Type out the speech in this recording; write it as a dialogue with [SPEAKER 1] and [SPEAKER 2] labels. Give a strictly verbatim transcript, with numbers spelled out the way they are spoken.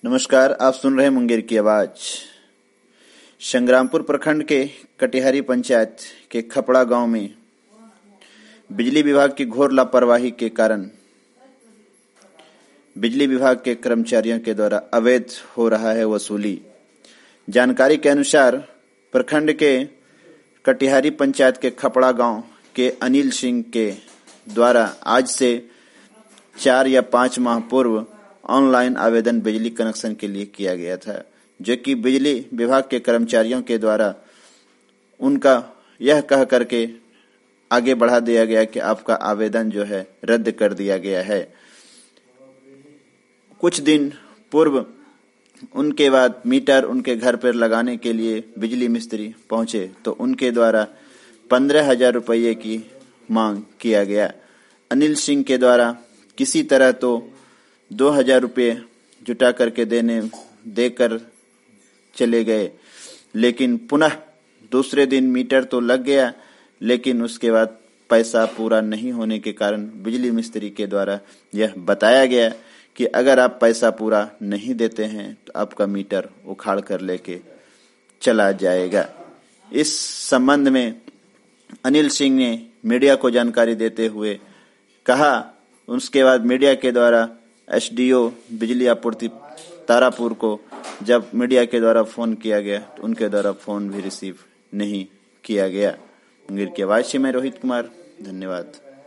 [SPEAKER 1] नमस्कार, आप सुन रहे हैं मुंगेर की आवाज। संग्रामपुर प्रखंड के कटिहारी पंचायत के खपड़ा गांव में बिजली विभाग की घोर लापरवाही के कारण बिजली विभाग के कर्मचारियों के द्वारा अवैध हो रहा है वसूली। जानकारी के अनुसार प्रखंड के कटिहारी पंचायत के खपड़ा गांव के अनिल सिंह के द्वारा आज से चार या पाँच माह पूर्व ऑनलाइन आवेदन बिजली कनेक्शन के लिए किया गया था, जो कि बिजली विभाग के कर्मचारियों के द्वारा उनका यह कह करके आगे बढ़ा दिया गया कि आपका आवेदन जो है रद्द कर दिया गया है। कुछ दिन पूर्व उनके बाद मीटर उनके घर पर लगाने के लिए बिजली मिस्त्री पहुंचे तो उनके द्वारा पंद्रह हजार रुपये की मांग किया गया। अनिल सिंह के द्वारा किसी तरह तो दो हजार रुपये जुटा करके देने देकर चले गए, लेकिन पुनः दूसरे दिन मीटर तो लग गया, लेकिन उसके बाद पैसा पूरा नहीं होने के कारण बिजली मिस्त्री के द्वारा यह बताया गया कि अगर आप पैसा पूरा नहीं देते हैं तो आपका मीटर उखाड़ कर लेके चला जाएगा। इस संबंध में अनिल सिंह ने मीडिया को जानकारी देते हुए कहा, उसके बाद मीडिया के द्वारा एसडीओ बिजली आपूर्ति तारापुर को जब मीडिया के द्वारा फोन किया गया तो उनके द्वारा फोन भी रिसीव नहीं किया गया। मुंगेर की आवाज से मैं रोहित कुमार, धन्यवाद।